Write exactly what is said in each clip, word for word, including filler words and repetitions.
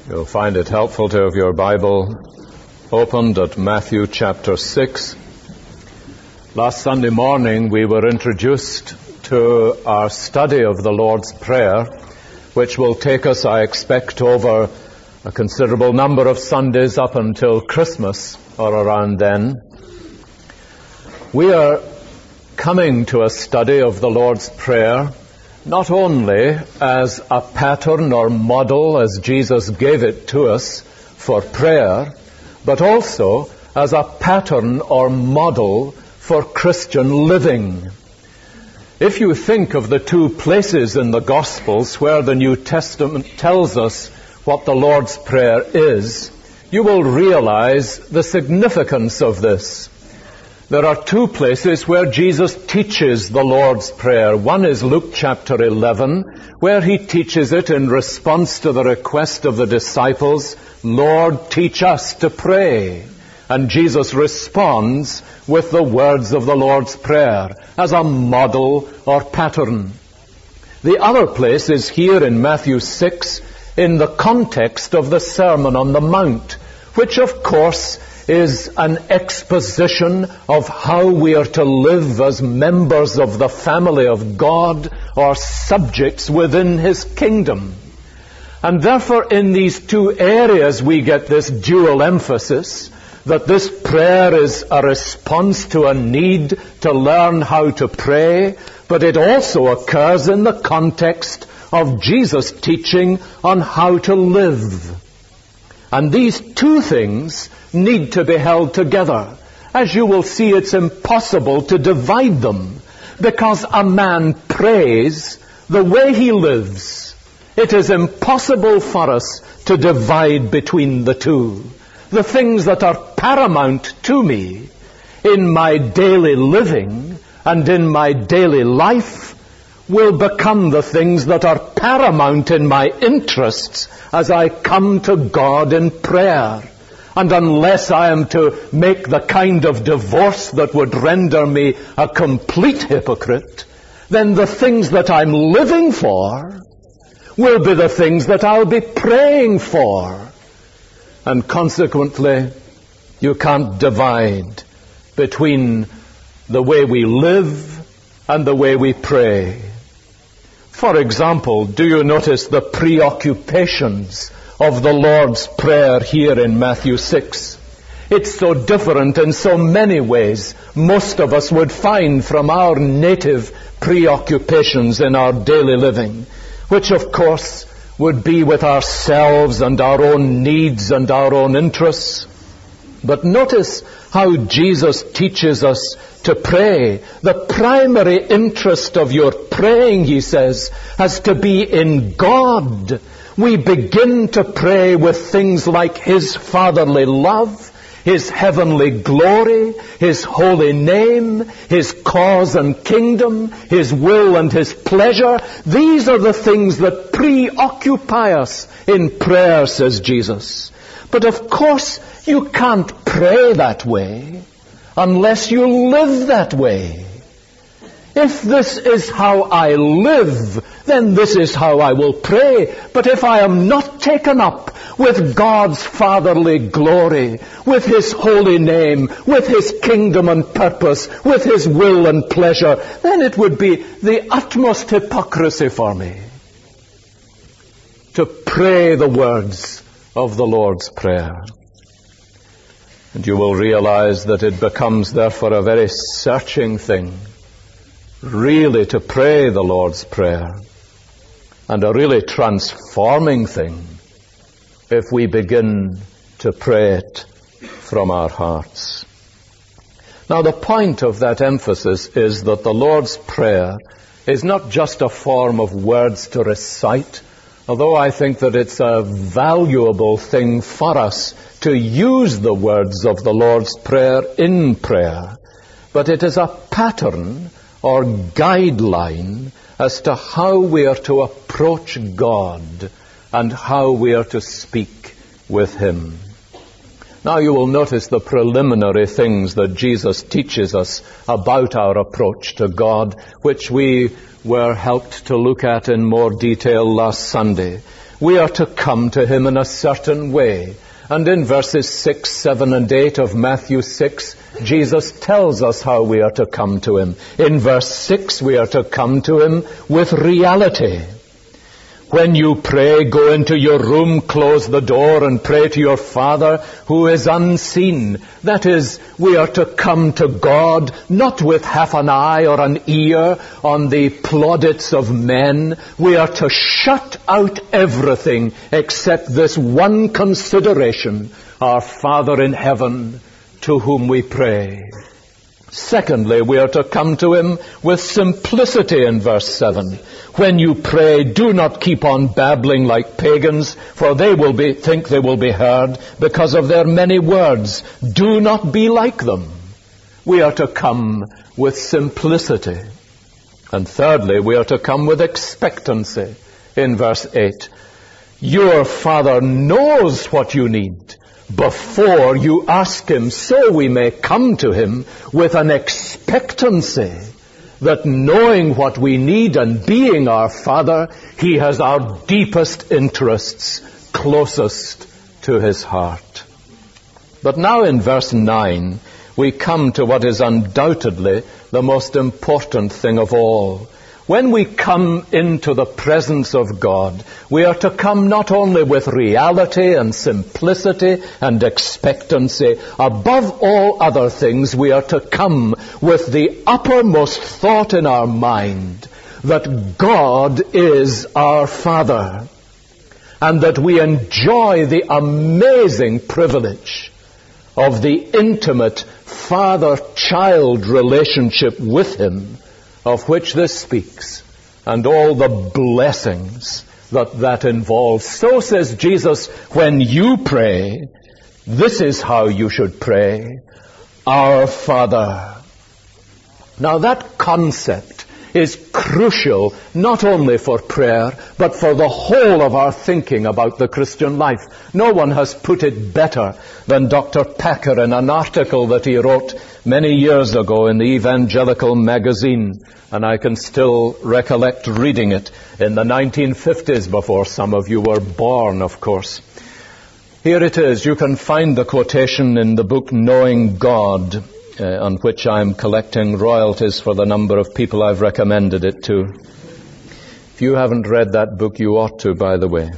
You'll find it helpful to have your Bible opened at Matthew chapter six. Last Sunday morning we were introduced to our study of the Lord's Prayer, which will take us, I expect, over a considerable number of Sundays up until Christmas or around then. We are coming to a study of the Lord's Prayer not only as a pattern or model as Jesus gave it to us for prayer, but also as a pattern or model for Christian living. If you think of the two places in the Gospels where the New Testament tells us what the Lord's Prayer is, you will realize the significance of this. There are two places where Jesus teaches the Lord's Prayer. One is Luke chapter eleven, where he teaches it in response to the request of the disciples, "Lord, teach us to pray." And Jesus responds with the words of the Lord's Prayer as a model or pattern. The other place is here in Matthew six, in the context of the Sermon on the Mount, which of course is an exposition of how we are to live as members of the family of God or subjects within His kingdom. And therefore in these two areas we get this dual emphasis, that this prayer is a response to a need to learn how to pray, but it also occurs in the context of Jesus' teaching on how to live. And these two things need to be held together. As you will see, it's impossible to divide them, because a man prays the way he lives. It is impossible for us to divide between the two. The things that are paramount to me in my daily living and in my daily life will become the things that are paramount in my interests as I come to God in prayer. And unless I am to make the kind of divorce that would render me a complete hypocrite, then the things that I'm living for will be the things that I'll be praying for. And consequently, you can't divide between the way we live and the way we pray. For example, do you notice the preoccupations of the Lord's Prayer here in Matthew six? It's so different in so many ways most of us would find from our native preoccupations in our daily living, which of course would be with ourselves and our own needs and our own interests. But notice how Jesus teaches us to pray. The primary interest of your praying, he says, has to be in God. We begin to pray with things like His fatherly love, His heavenly glory, His holy name, His cause and kingdom, His will and His pleasure. These are the things that preoccupy us in prayer, says Jesus. But of course, you can't pray that way unless you live that way. If this is how I live, then this is how I will pray. But if I am not taken up with God's fatherly glory, with His holy name, with His kingdom and purpose, with His will and pleasure, then it would be the utmost hypocrisy for me to pray the words of the Lord's Prayer. And you will realize that it becomes therefore a very searching thing really to pray the Lord's Prayer, and a really transforming thing if we begin to pray it from our hearts. Now the point of that emphasis is that the Lord's Prayer is not just a form of words to recite, although I think that it's a valuable thing for us to use the words of the Lord's Prayer in prayer, but it is a pattern or guideline as to how we are to approach God and how we are to speak with Him. Now you will notice the preliminary things that Jesus teaches us about our approach to God, which we were helped to look at in more detail last Sunday. we are to come to him in a certain way. And in verses six, seven, and eight of Matthew six, Jesus tells us how we are to come to him. In verse six, we are to come to him with reality. When you pray, go into your room, close the door, and pray to your Father who is unseen. That is, we are to come to God not with half an eye or an ear on the plaudits of men. We are to shut out everything except this one consideration, our Father in heaven, to whom we pray. Secondly, we are to come to him with simplicity in verse seven. When you pray, do not keep on babbling like pagans, for they will be, think they will be heard because of their many words. Do not be like them. We are to come with simplicity. And thirdly, we are to come with expectancy in verse eight. Your Father knows what you need before you ask him, so we may come to him with an expectancy that knowing what we need and being our Father, he has our deepest interests closest to his heart. But now in verse nine, we come to what is undoubtedly the most important thing of all. When we come into the presence of God, we are to come not only with reality and simplicity and expectancy. Above all other things, we are to come with the uppermost thought in our mind that God is our Father, and that we enjoy the amazing privilege of the intimate father-child relationship with him, of which this speaks, and all the blessings that that involves. So says Jesus, when you pray, this is how you should pray, our Father. Now that concept is crucial not only for prayer, but for the whole of our thinking about the Christian life. No one has put it better than Doctor Packer in an article that he wrote many years ago in the Evangelical Magazine, and I can still recollect reading it in the nineteen fifties, before some of you were born, of course. Here it is. You can find the quotation in the book Knowing God, uh, on which I'm collecting royalties for the number of people I've recommended it to. If you haven't read that book, you ought to, by the way.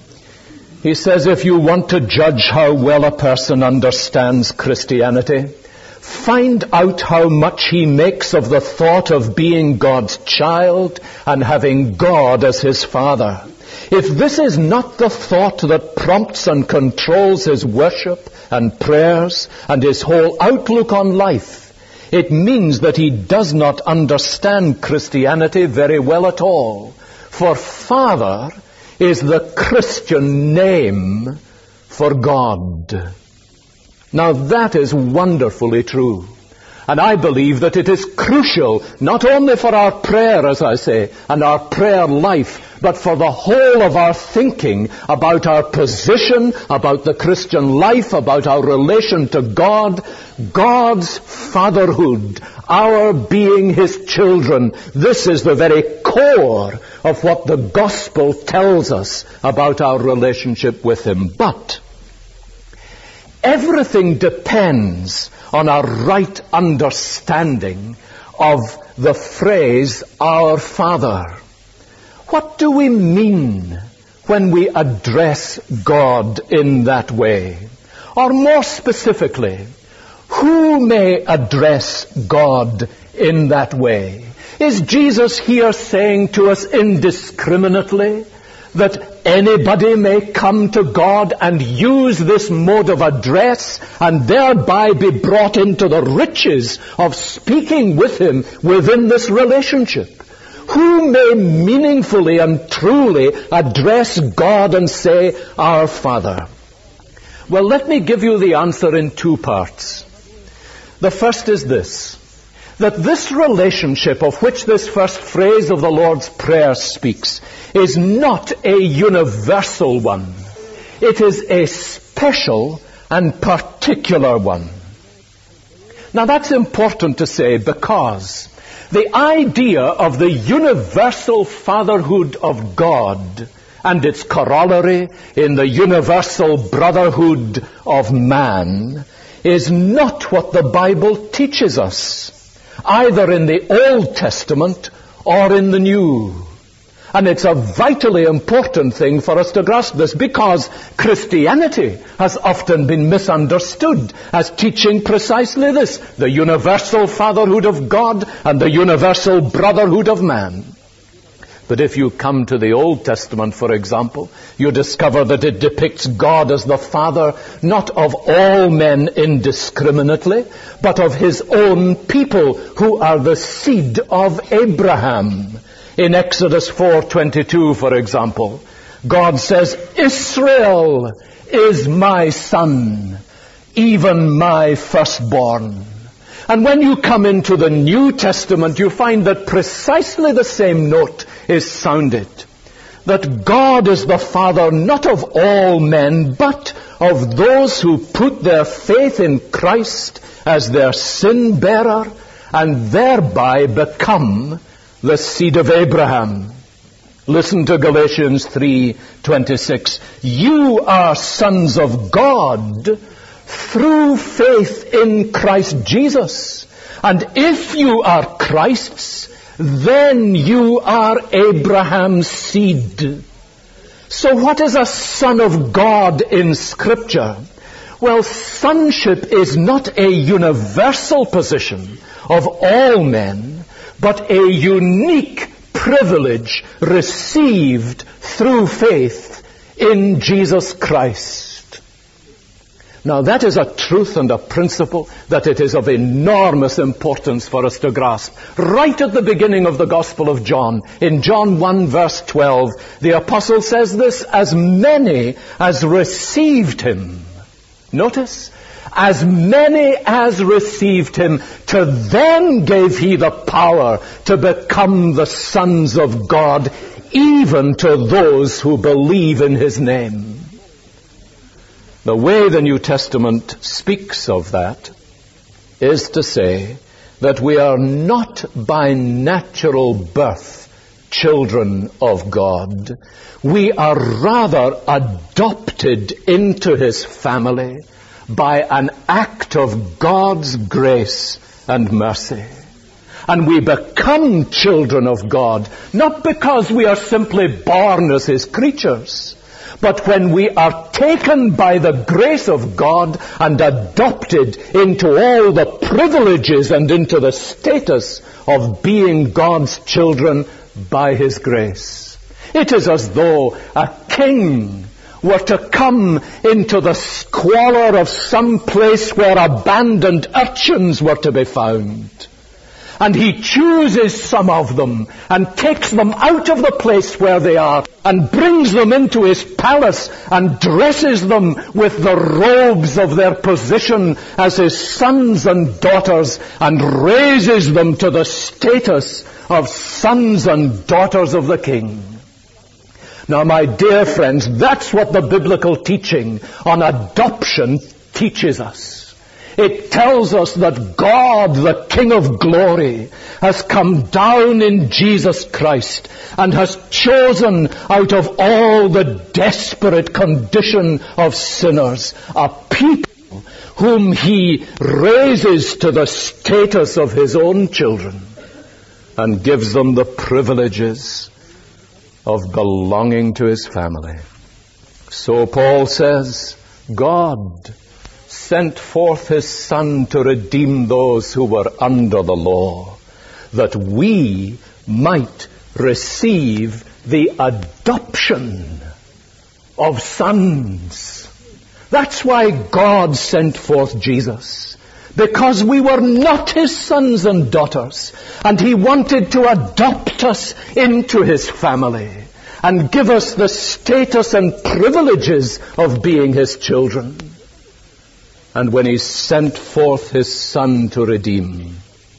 He says, if you want to judge how well a person understands Christianity, find out how much he makes of the thought of being God's child and having God as his Father. If this is not the thought that prompts and controls his worship and prayers and his whole outlook on life, it means that he does not understand Christianity very well at all. For Father is the Christian name for God. Now that is wonderfully true. And I believe that it is crucial, not only for our prayer, as I say, and our prayer life, but for the whole of our thinking about our position, about the Christian life, about our relation to God, God's fatherhood, our being his children. This is the very core of what the gospel tells us about our relationship with him. But everything depends on our right understanding of the phrase, our Father. What do we mean when we address God in that way? Or more specifically, who may address God in that way? Is Jesus here saying to us indiscriminately that anybody may come to God and use this mode of address and thereby be brought into the riches of speaking with him within this relationship? Who may meaningfully and truly address God and say, our Father? Well, let me give you the answer in two parts. The first is this, that this relationship of which this first phrase of the Lord's Prayer speaks is not a universal one. It is a special and particular one. Now that's important to say, because the idea of the universal fatherhood of God and its corollary in the universal brotherhood of man is not what the Bible teaches us, either in the Old Testament or in the New. And it's a vitally important thing for us to grasp this, because Christianity has often been misunderstood as teaching precisely this: the universal fatherhood of God and the universal brotherhood of man. But if you come to the Old Testament, for example, you discover that it depicts God as the Father not of all men indiscriminately, but of his own people who are the seed of Abraham. In Exodus four twenty-two, for example, God says, "Israel is my son, even my firstborn." And when you come into the New Testament, you find that precisely the same note is sounded. That God is the Father not of all men, but of those who put their faith in Christ as their sin bearer, and thereby become the seed of Abraham. Listen to Galatians three twenty-six. You are sons of God through faith in Christ Jesus. And if you are Christ's, then you are Abraham's seed. So what is a son of God in Scripture? Well, sonship is not a universal position of all men, but a unique privilege received through faith in Jesus Christ. Now that is a truth and a principle that it is of enormous importance for us to grasp. Right at the beginning of the Gospel of John, in John one verse twelve, the apostle says this: as many as received him. Notice, as many as received him, to them gave he the power to become the sons of God, even to those who believe in his name. The way the New Testament speaks of that is to say that we are not by natural birth children of God. We are rather adopted into his family by an act of God's grace and mercy. And we become children of God, not because we are simply born as his creatures, but when we are taken by the grace of God and adopted into all the privileges and into the status of being God's children by his grace. It is as though a king were to come into the squalor of some place where abandoned urchins were to be found. And he chooses some of them and takes them out of the place where they are and brings them into his palace and dresses them with the robes of their position as his sons and daughters and raises them to the status of sons and daughters of the king. Now, my dear friends, that's what the biblical teaching on adoption teaches us. It tells us that God, the King of glory, has come down in Jesus Christ and has chosen out of all the desperate condition of sinners a people whom he raises to the status of his own children and gives them the privileges of belonging to his family. So Paul says, God sent forth his Son to redeem those who were under the law, that we might receive the adoption of sons. That's why God sent forth Jesus, because we were not his sons and daughters, and he wanted to adopt us into his family and give us the status and privileges of being his children. And when he sent forth his Son to redeem,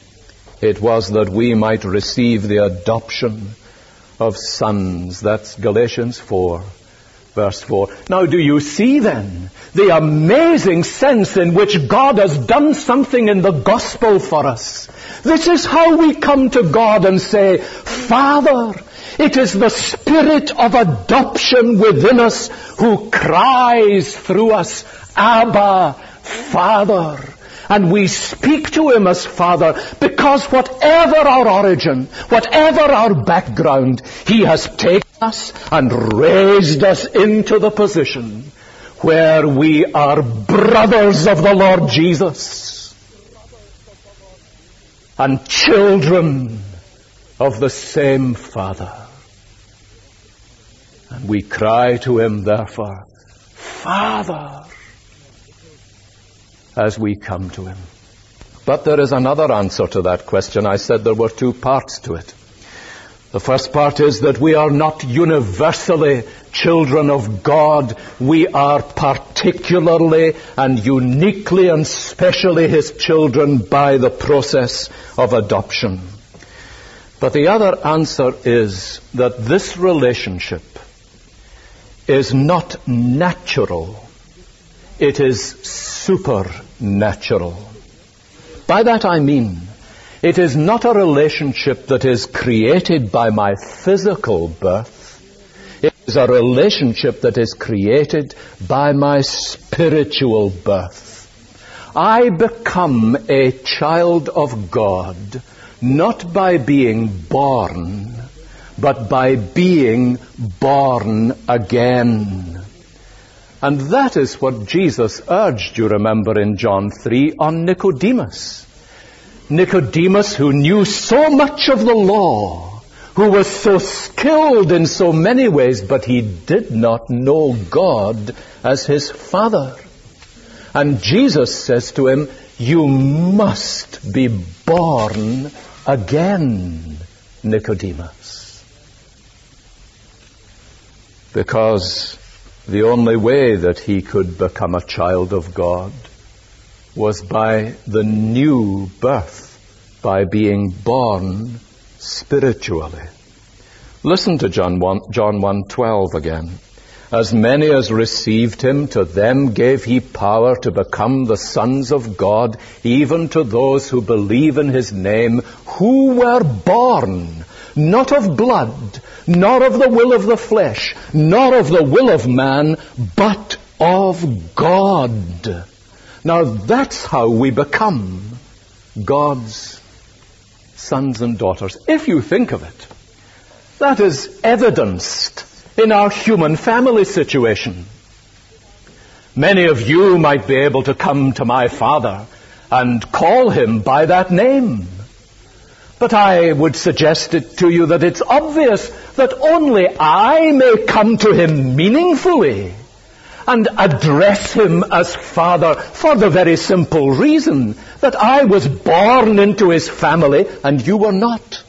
it was that we might receive the adoption of sons. That's Galatians four, verse four. Now, do you see then the amazing sense in which God has done something in the gospel for us? This is how we come to God and say, Father, It is the Spirit of adoption within us who cries through us, Abba, Father. And we speak to him as Father because whatever our origin, whatever our background, he has taken us and raised us into the position where we are brothers of the Lord Jesus and children of the same Father. And we cry to him, therefore, Father, as we come to him. But there is another answer to that question. I said there were two parts to it. The first part is that we are not universally children of God. We are particularly and uniquely and specially his children by the process of adoption. But the other answer is that this relationship is not natural. It is supernatural. By that I mean, it is not a relationship that is created by my physical birth. It is a relationship that is created by my spiritual birth. I become a child of God, not by being born, but by being born again. And that is what Jesus urged, you remember, in John three on Nicodemus. Nicodemus, who knew so much of the law, who was so skilled in so many ways, but he did not know God as his Father. And Jesus says to him, you must be born again, Nicodemus. Because the only way that he could become a child of God was by the new birth, by being born spiritually. Listen to John one, John one twelve again. As many as received him, to them gave he power to become the sons of God, even to those who believe in his name, who were born not of blood, nor of the will of the flesh, nor of the will of man, but of God. Now that's how we become God's sons and daughters. If you think of it, that is evidenced in our human family situation. Many of you might be able to come to my father and call him by that name. But I would suggest it to you that it's obvious that only I may come to him meaningfully and address him as Father for the very simple reason that I was born into his family and you were not.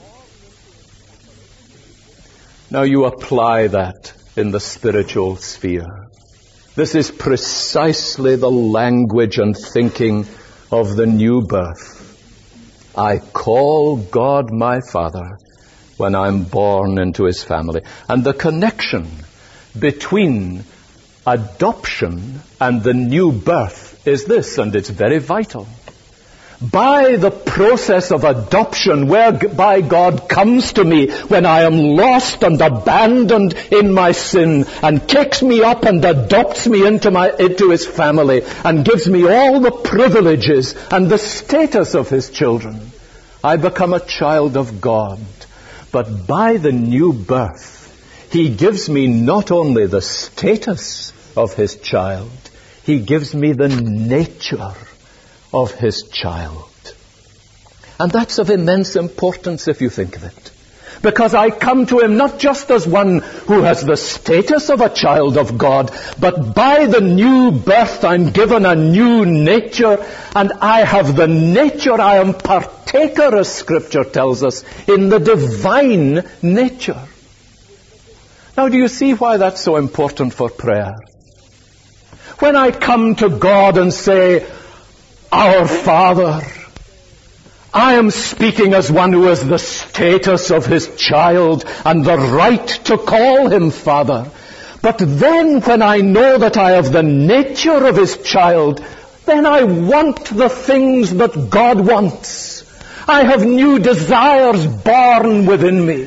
Now you apply that in the spiritual sphere. This is precisely the language and thinking of the new birth. I call God my Father when I'm born into his family. And the connection between adoption and the new birth is this, and it's very vital. By the process of adoption, whereby God comes to me when I am lost and abandoned in my sin and takes me up and adopts me into my into his family and gives me all the privileges and the status of his children, I become a child of God. But by the new birth, he gives me not only the status of his child, he gives me the nature of his child. And that's of immense importance if you think of it. Because I come to him not just as one who has the status of a child of God, but by the new birth I'm given a new nature, and I have the nature, I am partaker, as Scripture tells us, in the divine nature. Now do you see why that's so important for prayer? When I come to God and say, Our Father, I am speaking as one who has the status of his child and the right to call him Father. But then when I know that I have the nature of his child, then I want the things that God wants. I have new desires born within me.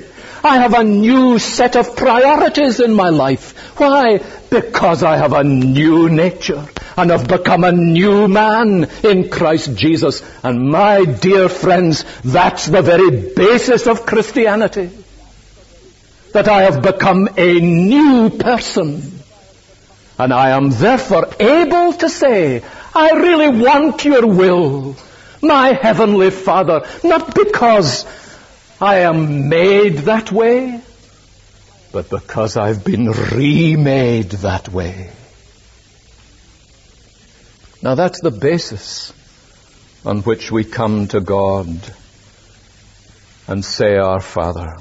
I have a new set of priorities in my life. Why? Because I have a new nature and have become a new man in Christ Jesus. And my dear friends, that's the very basis of Christianity. That I have become a new person. And I am therefore able to say, I really want your will, my Heavenly Father, not because I am made that way, but because I've been remade that way. Now that's the basis on which we come to God and say, Our Father.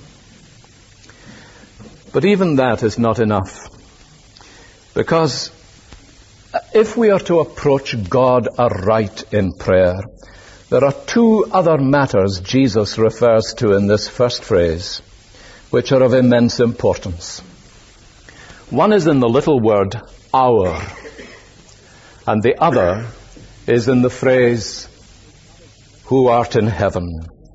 But even that is not enough. Because if we are to approach God aright in prayer, there are two other matters Jesus refers to in this first phrase, which are of immense importance. One is in the little word, our, and the other is in the phrase, who art in heaven.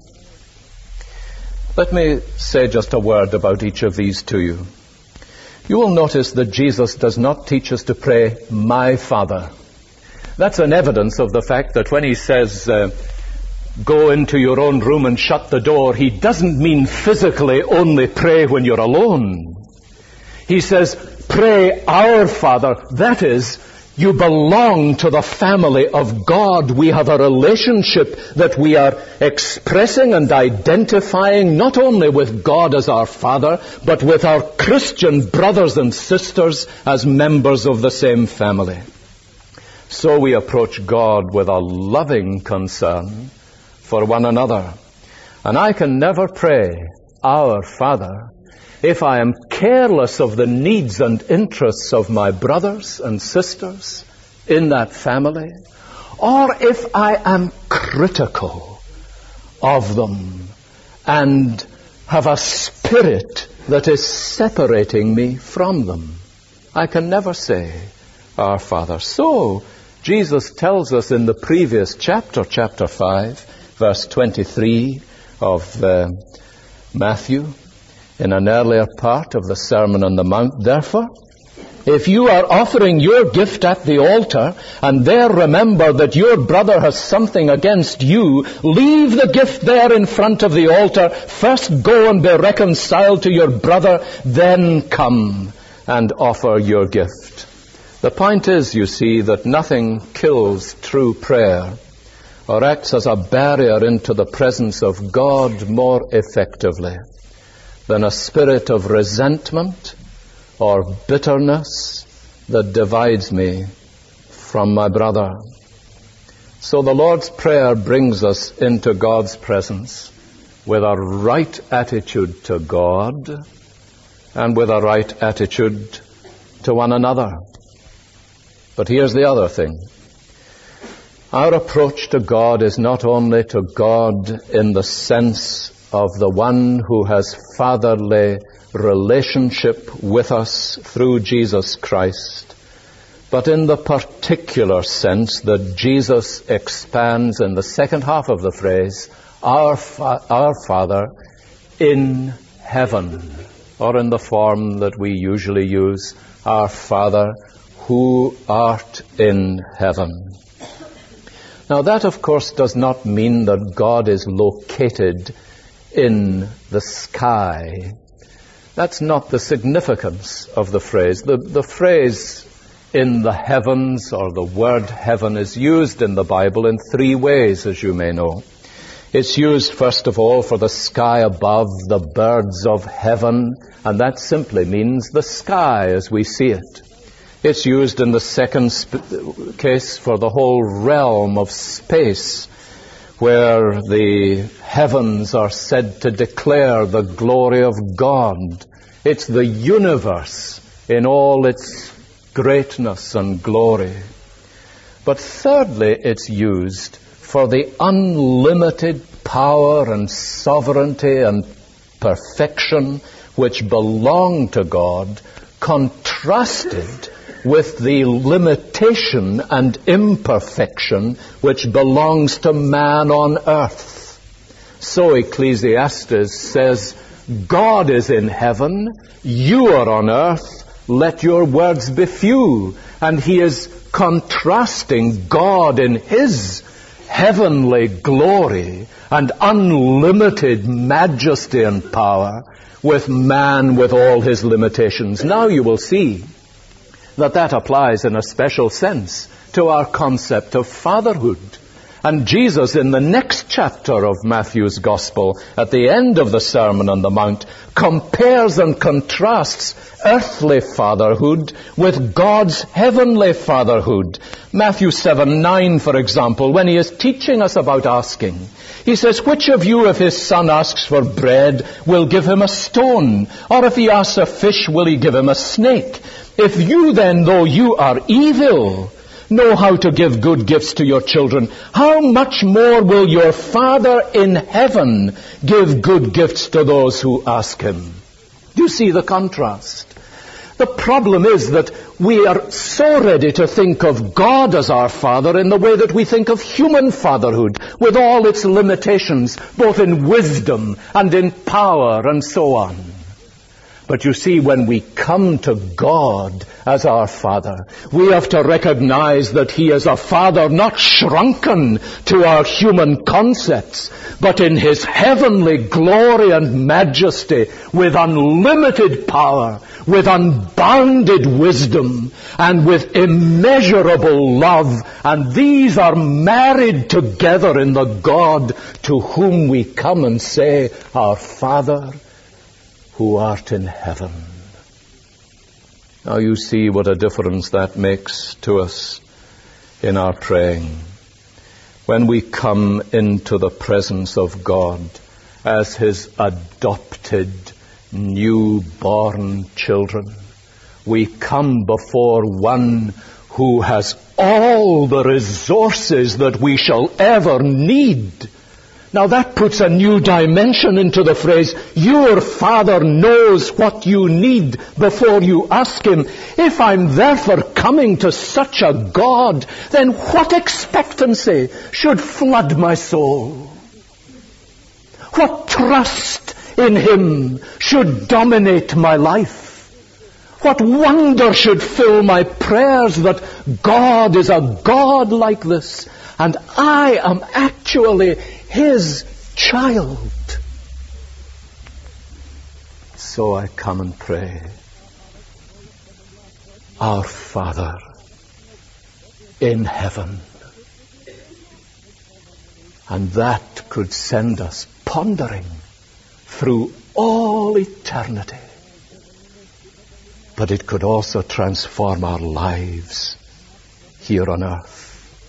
Let me say just a word about each of these to you. You will notice that Jesus does not teach us to pray, my Father. That's an evidence of the fact that when he says, uh, go into your own room and shut the door, he doesn't mean physically only pray when you're alone. He says, pray our Father. That is, you belong to the family of God. We have a relationship that we are expressing and identifying not only with God as our Father, but with our Christian brothers and sisters as members of the same family. So we approach God with a loving concern for one another. And I can never pray, Our Father, if I am careless of the needs and interests of my brothers and sisters in that family, or if I am critical of them and have a spirit that is separating me from them, I can never say, Our Father. So, Jesus tells us in the previous chapter, chapter five, verse twenty-three of uh, Matthew, in an earlier part of the Sermon on the Mount, therefore, if you are offering your gift at the altar, and there remember that your brother has something against you, leave the gift there in front of the altar, first go and be reconciled to your brother, then come and offer your gift. The point is, you see, that nothing kills true prayer or acts as a barrier into the presence of God more effectively than a spirit of resentment or bitterness that divides me from my brother. So the Lord's Prayer brings us into God's presence with a right attitude to God and with a right attitude to one another. But here's the other thing. Our approach to God is not only to God in the sense of the one who has fatherly relationship with us through Jesus Christ, but in the particular sense that Jesus expands in the second half of the phrase, our, fa- our Father in heaven, or in the form that we usually use, our Father who art in heaven. Now that, of course, does not mean that God is located in the sky. That's not the significance of the phrase. The, the phrase in the heavens, or the word heaven, is used in the Bible in three ways, as you may know. It's used, first of all, for the sky above, the birds of heaven, and that simply means the sky as we see it. It's used in the second sp- case for the whole realm of space, where the heavens are said to declare the glory of God. It's the universe in all its greatness and glory. But thirdly, it's used for the unlimited power and sovereignty and perfection which belong to God, contrasted with the limitation and imperfection which belongs to man on earth. So Ecclesiastes says, God is in heaven, you are on earth, let your words be few. And he is contrasting God in his heavenly glory and unlimited majesty and power with man with all his limitations. Now you will see that that applies in a special sense to our concept of fatherhood. And Jesus, in the next chapter of Matthew's Gospel, at the end of the Sermon on the Mount, compares and contrasts earthly fatherhood with God's heavenly fatherhood. Matthew seven nine, for example, when he is teaching us about asking, he says, which of you, if his son asks for bread, will give him a stone? Or if he asks a fish, will he give him a snake? If you then, though you are evil, know how to give good gifts to your children, how much more will your Father in heaven give good gifts to those who ask him? Do you see the contrast? The problem is that we are so ready to think of God as our Father in the way that we think of human fatherhood, with all its limitations, both in wisdom and in power and so on. But you see, when we come to God as our Father, we have to recognize that he is a Father not shrunken to our human concepts, but in his heavenly glory and majesty, with unlimited power, with unbounded wisdom, and with immeasurable love. And these are married together in the God to whom we come and say, Our Father, who art in heaven. Now you see what a difference that makes to us in our praying. When we come into the presence of God as his adopted, newborn children, we come before one who has all the resources that we shall ever need. Now that puts a new dimension into the phrase, your Father knows what you need before you ask him. If I'm therefore coming to such a God, then what expectancy should flood my soul? What trust in him should dominate my life? What wonder should fill my prayers that God is a God like this, and I am actually his child. So I come and pray, Our Father in heaven. And that could send us pondering through all eternity. But it could also transform our lives here on earth.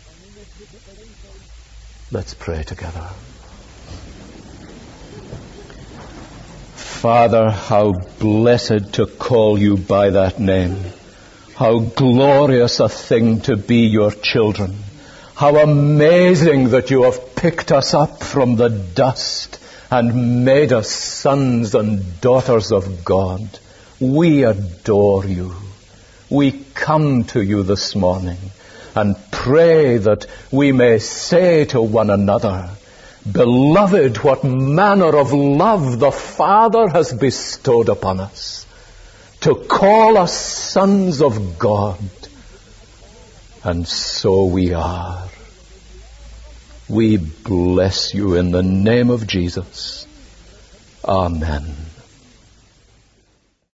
Let's pray together. Father, how blessed to call you by that name. How glorious a thing to be your children. How amazing that you have picked us up from the dust and made us sons and daughters of God. We adore you. We come to you this morning and pray that we may say to one another, Beloved, what manner of love the Father has bestowed upon us, to call us sons of God. And so we are. We bless you in the name of Jesus. Amen.